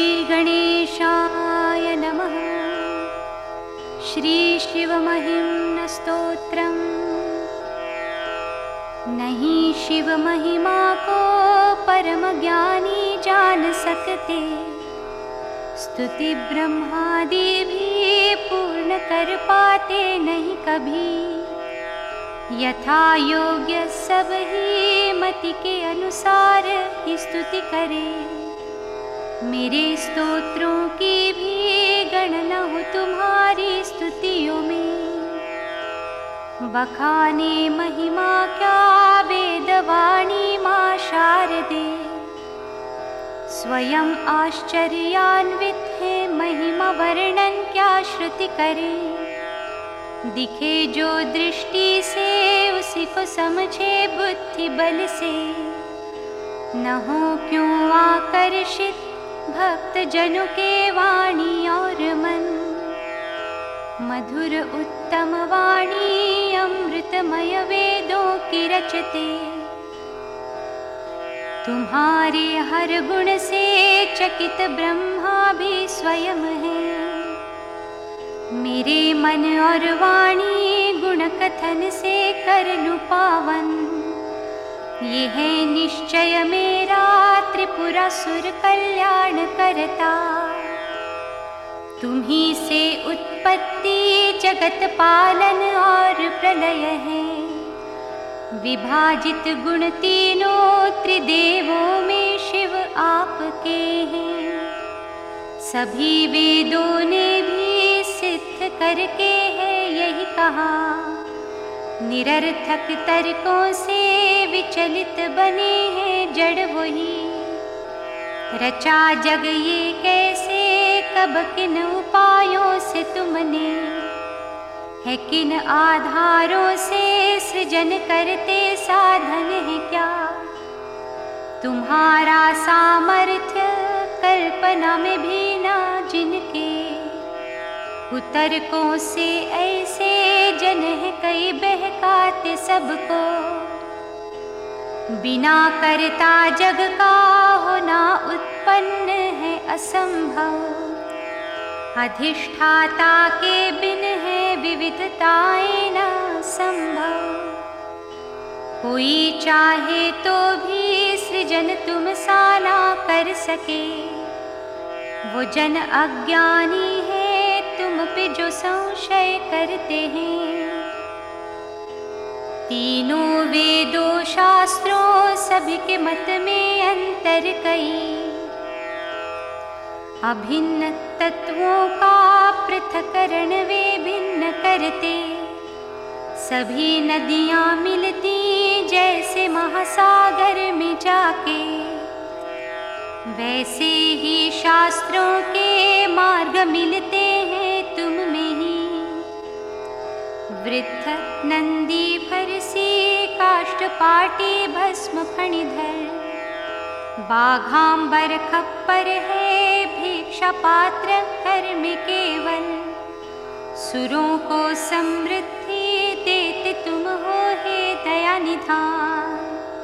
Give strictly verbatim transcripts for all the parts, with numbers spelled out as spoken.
श्रीगणेशाय नमः। श्रीशिवमहिम्न स्तोत्रम्। नहीं शिव महिमा को परम ज्ञानी जान सकते, स्तुति ब्रह्मादि भी पूर्ण कर पाते नहीं कभी। यथा योग्य सब ही मति के अनुसार ही स्तुति करे। मेरे स्तोत्रों की भी गणना हो तुम्हारी स्तुतियों में। बखाने महिमा क्या वेदवाणी माँ शारदे, स्वयं आश्चर्यान्वित है महिमा वर्णन क्या श्रुति करे। दिखे जो दृष्टि से उसी को समझे बुद्धि बल से, न हो क्यों आकर्षित भक्त जनों के वाणी और मन। मधुर उत्तम वाणी अमृतमय वेदों की रचते, तुम्हारे हर गुण से चकित ब्रह्मा भी स्वयं है। मेरे मन और वाणी गुण कथन से कर लूं पावन। ये है निश्चय मेरा त्रिपुरासुर कल्याण करता। तुम्ही से उत्पत्ति जगत पालन और प्रलय है। विभाजित गुण तीनों त्रिदेवों में शिव आपके हैं। सभी वेदों ने भी सिद्ध करके है यही कहा। निरर्थक तर्कों से विचलित बने हैं जड़ वही। रचा जग ये कैसे कब किन उपायों से तुमने, है किन आधारों से सृजन करते साधन है क्या। तुम्हारा सामर्थ्य कल्पना में भी ना जिनके। कुतर्कों से ऐसे जन है कई बहकाते सबको। बिना करता जग का होना उत्पन्न है असंभव। अधिष्ठाता के बिन है विविधताएं न संभव। कोई चाहे तो भी सृजन तुम सा ना कर सके। वो जन अज्ञानी है तुम पे जो संशय करते हैं। तीनों वेदों शास्त्रों सभी के मत में अंतर कई। अभिन्न तत्वों का पृथक्करण वे भिन्न करते। सभी नदियाँ मिलती जैसे महासागर में जाके। वैसे ही शास्त्रों के मार्ग मिलते हैं तुम में ही। वृद्ध नंदी फरसी काष्ठपाटी भस्म फणिधर। बाघांबर खप्पर है भिक्षा पात्र कर्म केवल। सुरों को समृद्धि देते तुम हो हे दया निधान।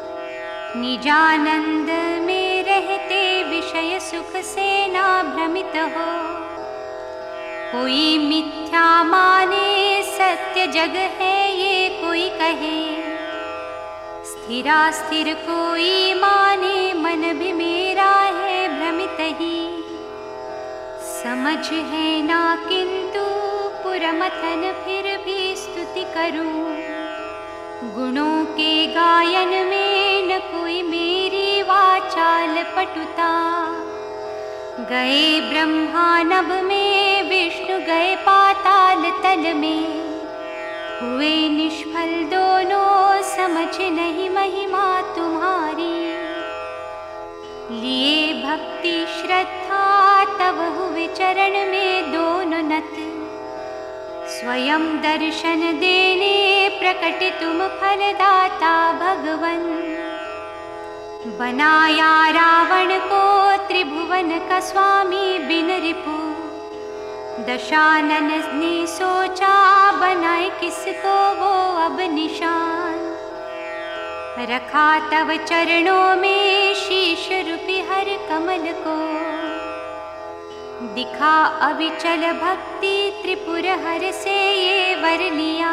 निजानंद में रहते विषय सुख से ना भ्रमित हो। कोई मिथ्या माने सत्य जग है ये कोई कहे। स्थिरा स्थिर कोई माने मन भी मेरा है भ्रमित ही। समझ है ना किंतु पुरमथन फिर भी स्तुति करूं। गुणों के गायन में न कोई मेरी वाचाल पटुता। गए ब्रह्मा नभ में विष्णु गए पाताल तल में। हुए निष्फल दोनों समझ नहीं महिमा तुम्हारी। लिए भक्ति श्रद्धा तब हुए चरण में दोनों नत। स्वयं दर्शन देने प्रकट तुम फलदाता भगवन। बनाया रावण को त्रिभुवन का स्वामी बिन रिपु। दशानन ने सोचा बनाए किसको वो अब निशान। रखा तव चरणों में शीश रूपी हर कमल को। दिखा अविचल भक्ति त्रिपुर हर से ये वर लिया।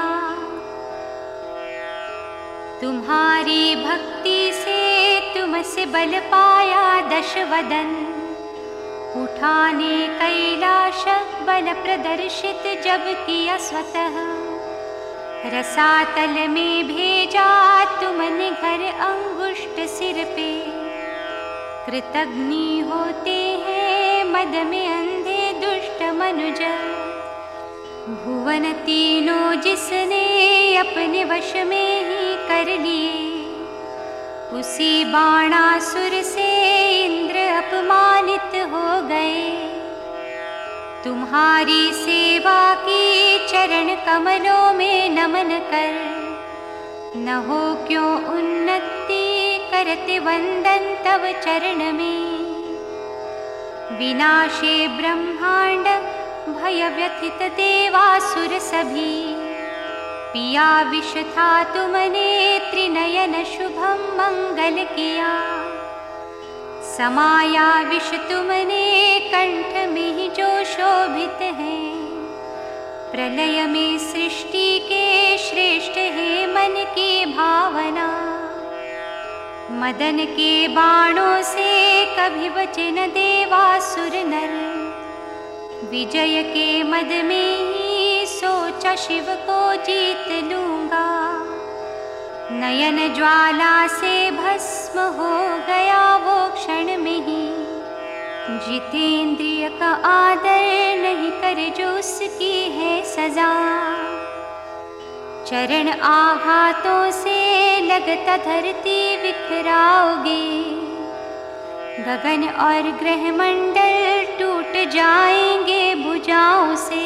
तुम्हारी भक्ति से तुमसे बल पाया दश वदन, उठाने कैलाश बल प्रदर्शित जब किया स्वतः। रसातल में भेजा तुमने घर अंगुष्ठ सिर पे, कृतघ्नि होते हैं मद में अंधे दुष्ट मनुज। भुवन तीनों जिसने अपने वश में ही कर लिए, उसी बाणासुर से इंद्र अपमानित हो गए। तुम्हारी सेवा की चरण कमलों में नमन कर, न हो क्यों उन्नति करते वंदन तव चरण में। विनाशे ब्रह्मांड भय व्यथित देवासुर सभी, पिया विष था तुमने त्रिनयन शुभम मंगल किया। समाया विष तुमने कंठ में ही जो शोभित है, प्रलय में सृष्टि के श्रेष्ठ है मन की भावना। मदन के बाणों से कभी बचे न देवासुर नर, विजय के मद में ही सोचा शिव को जीत लूंगा। नयन ज्वाला से भस्म हो गया वो क्षण में ही, जितेंद्रिय का आदर नहीं करे जो उसकी है सजा। चरण आघातों से लगता धरती बिखराओगे, गगन और ग्रह मंडल टूट जाएंगे भुजाओं से।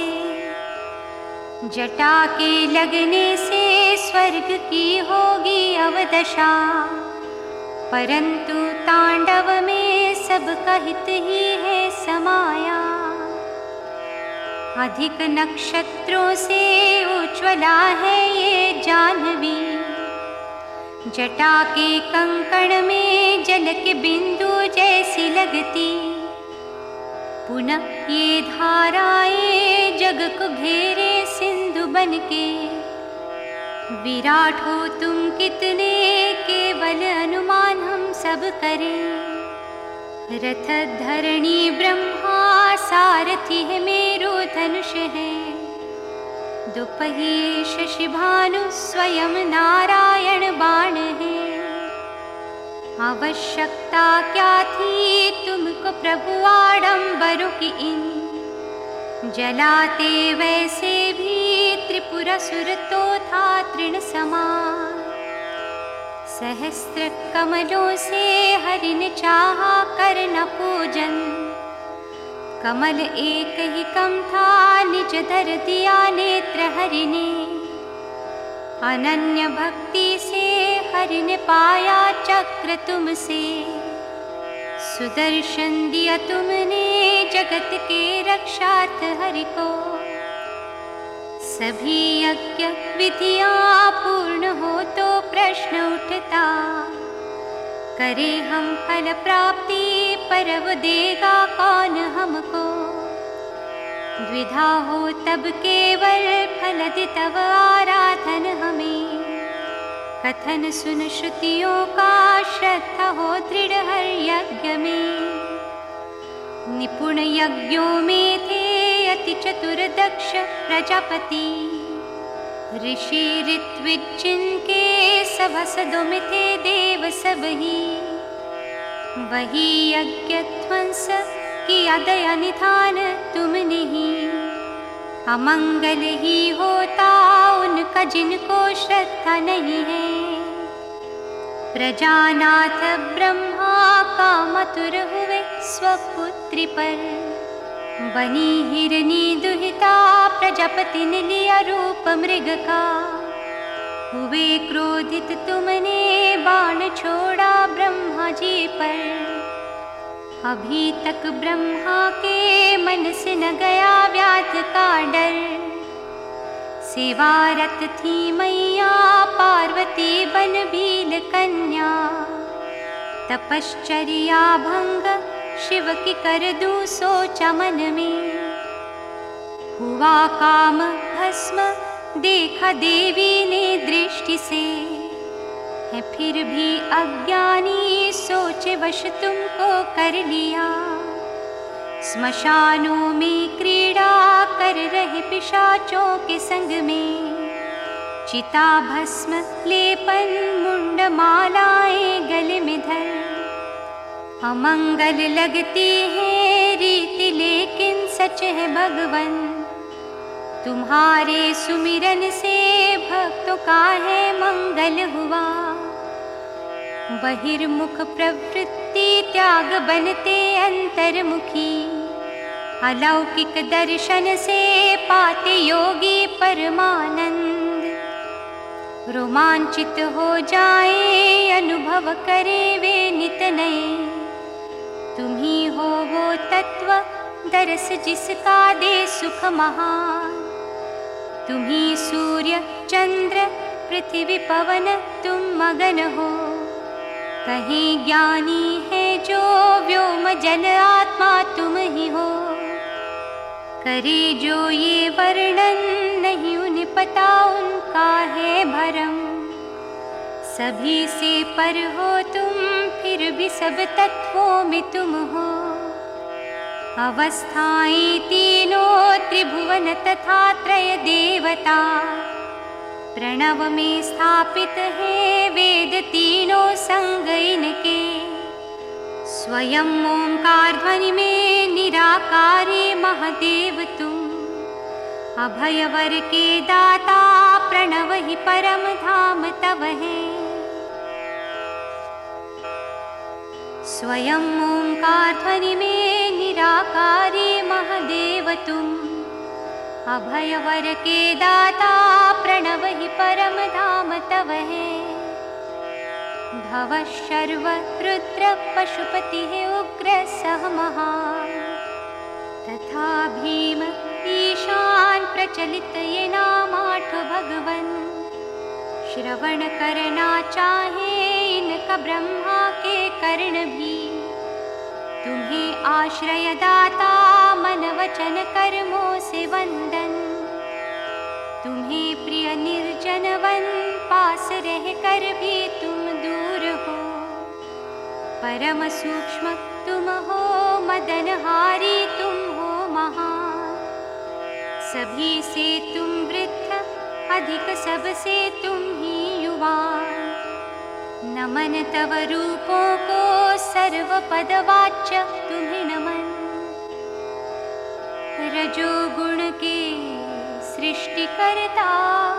जटा के लगने से स्वर्ग की होगी अवदशा, परंतु तांडव में सबका हित ही है समाया। अधिक नक्षत्रों से उज्ज्वला है ये जाह्नवी, जटा के कंकण में जल के बिंदु जैसी लगती। पुनः ये धाराएं जग को घेरे सिंधु बनके, विराट हो तुम कितने केवल अनुमान हम सब करें। रथ धरणी ब्रह्मा सारथी है मेरु धनुष है, दुपहिये शशि भानु स्वयं नारायण बाण है। आवश्यकता क्या थी तुमको प्रभु आडंबरों की इन, जलाते वैसे भी त्रिपुरासुर तो था तृण समान। सहस्त्र कमलों से हरि ने चाहा करना पूजन, कमल एक ही कम था निज धर दिया नेत्र हरि ने। अनन्य भक्ति से हरि ने पाया चक्र तुमसे, सुदर्शन दिया तुमने जगत के रक्षार्थ हरि को। सभी यज्ञ विधियां पूर्ण हो तो प्रश्न उठता, करे हम फल प्राप्ति परव देगा कौन हमको। द्विधा हो तब केवल फल दे तव आराधन हमें, कथन सुन श्रुतियों का श्रद्धा हो दृढ़ हर यज्ञ में। निपुण यज्ञों में थे अति चतुर दक्ष प्रजापति, ऋषि ऋत्विज जिनके सभासदों में थे देव सब ही। वही यज्ञ ध्वंस किया दया निधान तुमने ही, अमंगल ही होता उनका जिनको श्रद्धा नहीं है। प्रजानाथ ब्रह्मा का मथुर हुए स्वपुत्री पर, बनी हिरनी दुहिता प्रजापति ने लिया रूप मृग का। हुए क्रोधित तुमने बाण छोड़ा ब्रह्मा जी पर, अभी तक ब्रह्मा के मन से न गया व्याध का डर। सेवारत थी मैया पार्वती बन भील कन्या, तपश्चर्या भंग शिव की कर दूं सोचा मन में। हुआ काम भस्म देखा देवी ने दृष्टि से, है फिर भी अज्ञानी सोचे वश तुमको कर लिया। स्मशानों में क्रीड़ा कर रहे पिशाचों के संग में, चिता भस्म लेपन मुंड मालाएं गले में धर। अमंगल लगती है रीति लेकिन सच है भगवन, तुम्हारे सुमिरन से भक्तों का है मंगल हुआ। बहिर्मुख प्रवृत्ति त्याग बनते अंतर्मुखी, अलौकिक दर्शन से पाते योगी परमानंद। रोमांचित हो जाए अनुभव करे वे नित नए, तुम ही हो वो तत्व दरस जिसका दे सुख महान। तुम ही सूर्य चंद्र पृथ्वी पवन तुम मगन हो, कहीं ज्ञानी है जो व्योम जल आत्मा तुम ही हो। करे जो ये वर्णन नहीं उन्हें पता उनका है भरम, सभी से पर हो तुम फिर भी सब तत्वों में तुम हो। अवस्थाएं तीनों त्रिभुवन तथा त्रय देवता, प्रणव में स्थापित है वेद तीनों संग इनके। स्वयं ओंकार ध्वनि में निराकारी महादेव तुम, अभय वर के दाता प्रणव ही परम धाम तव है। स्वयं ओंकार ध्वनि में निराकारी महादेव तुम, अभय वर के दाता प्रणव ही परम धाम तव है। भव शर्व रुद्र पशुपति है उग्र सह महान, तथा भीम ईशान प्रचलित ये नाम आठ भगवन। श्रवण करना चाहे इनका ब्रह्मा के कर्ण भी, तुम्हें आश्रय दाता मन वचन कर्मों से वंदन। तुम्हें प्रिय निर्जन वन पास रह कर भी तुम दूर हो, परम सूक्ष्म तुम हो मदनहारी तुम हो महान। सभी से तुम वृद्ध अधिक सबसे तुम ही युवान। नमन तव रूपों को सर्व पदवाच्य तुम्हें नमन। रजोगुण के सृष्टि करता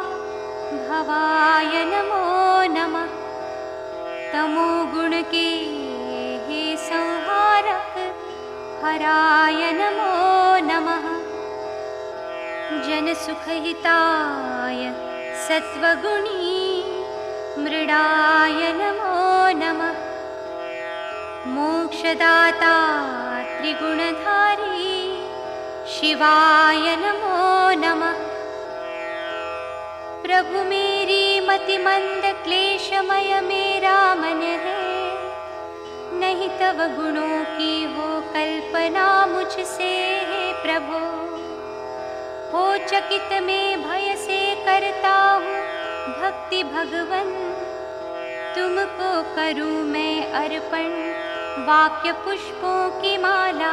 भवाय नमो नमः, तमोगुण के हे संहारक हराय नमो नमः। जन सुख हिताय सत्वगुणी मृडाय नमो नमः। मोक्षदाता त्रिगुणधारी शिवाय नमो नमः। प्रभु मेरी मति मंद क्लेशमय मेरा मन है, नहीं तव गुणों की हो कल्पना मुझसे है प्रभु। हो चकित में भय से करता हूँ भक्ति भगवन, तुमको करूँ मैं अर्पण वाक्य पुष्पों की माला।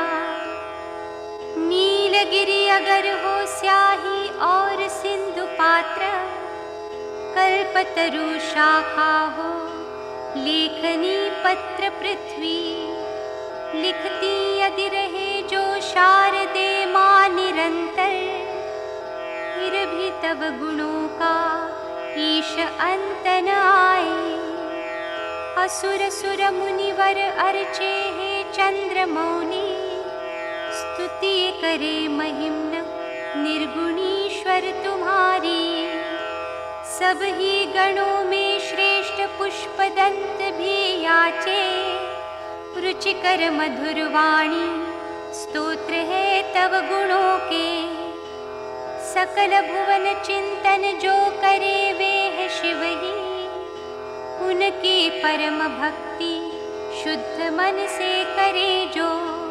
नीलगिरि अगर हो स्याही और सिंधु पात्र, कल्पतरु शाखा हो लेखनी पत्र पृथ्वी। लिखती यदि रहे जो शारदे माँ निरंतर, फिर भी तब गुणों का ईश अंत न आए। असुर सुर मुनिवर अर्चे हे चंद्र मौनी, स्तुति करे महिम्न निर्गुणीश्वर तुम्हारी। सब ही गणों में श्रेष्ठ पुष्पदंत भी याचे, रुचिकर मधुर वाणी स्तोत्र है तव गुणों के। सकल भुवन चिंतन जो करे वे है शिव ही, उनकी परम भक्ति शुद्ध मन से करे जो।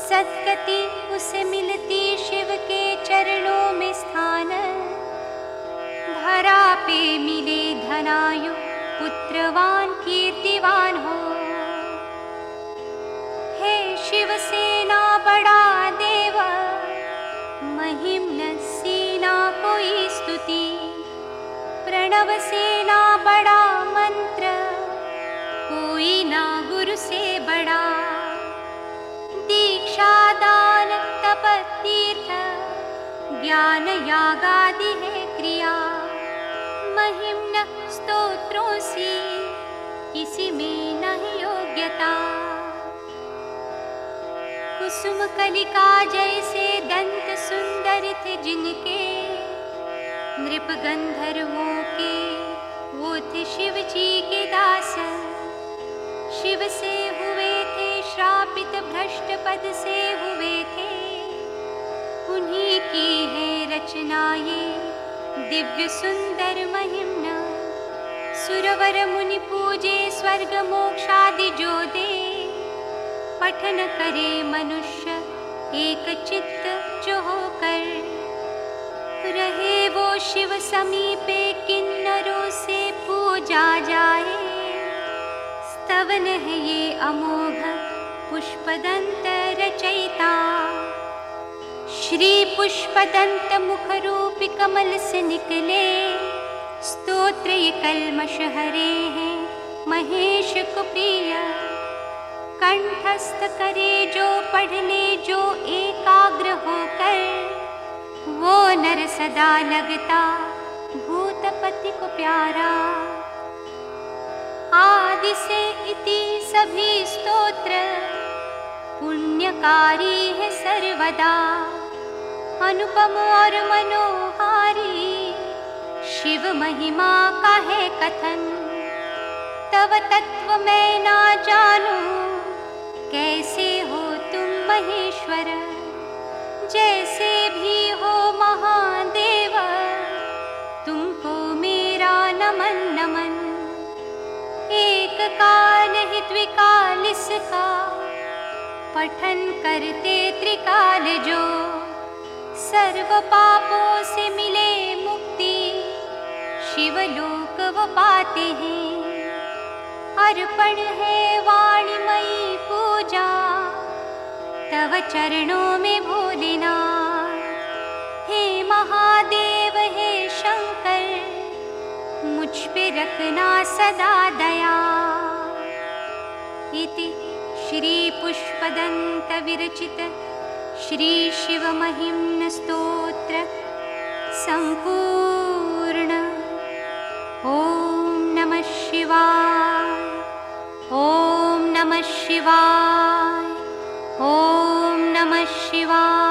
सद्गति उसे मिलती शिव के चरणों में स्थान। धरा पे मिले धनायु पुत्रवान कीर्तिवान हो। हे शिव सेना बड़ा देव, महिम्न सेना कोई स्तुति। प्रणव सेना बड़ा मंत्र, कोई ना गुरु से बड़ा। दीक्षा दान तप तीर्थ, ज्ञान यागादि है क्रिया। महिम्न स्तोत्रों से किसी में नहीं योग्यता। कुसुम कलिका जैसे दंत सुंदर थे जिनके, नृप गंधर्वों के वो थे शिव जी के दास। शिव से हुए थे श्रापित, भ्रष्ट पद से हुए थे। उन्हीं की है रचना ये दिव्य सुंदर महिम्न। सुरवर मुनि पूजे स्वर्ग मोक्षादि जो दे। पठन करे मनुष्य एक चित्त जो होकर। रहे वो शिव समीपे, किन्नरों से पूजा जाए। स्तवन है ये अमोघ पुष्पदंत रचयिता। श्री पुष्पदंत मुख रूपी कमल से निकले। स्तोत्र ये कल्मष हरे हैं महेश को प्रिय। कंठस्थ करे जो पढ़ ले जो एकाग्र होकर। वो नर सदा लगता भूतपति को प्यारा। आदि से इति सभी स्तोत्र, पुण्यकारी है सर्वदा। अनुपम और मनोहारी, शिव महिमा का है कथन। तव तत्व मैं ना जानूं, कैसे हो तुम महेश्वर। जैसे भी हो महादेव, तुमको मेरा नमन नमन। एक काल ही द्विकाल इसका, पठन करते त्रिकाल जो। सर्व पापों से मिले मुक्ति, शिवलोक वो पाते हैं। अर्पण है वाणीमयी पूजा, तव चरणों में भोलेनाथ। हे महादेव हे शंकर, मुझ पे रखना सदा दया। इति श्री पुष्पदंत विरचित श्री शिव महिम्न स्तोत्र संपूर्ण। ओम नमः शिवाय, ओम नमः शिवाय, ओम नमः शिवाय।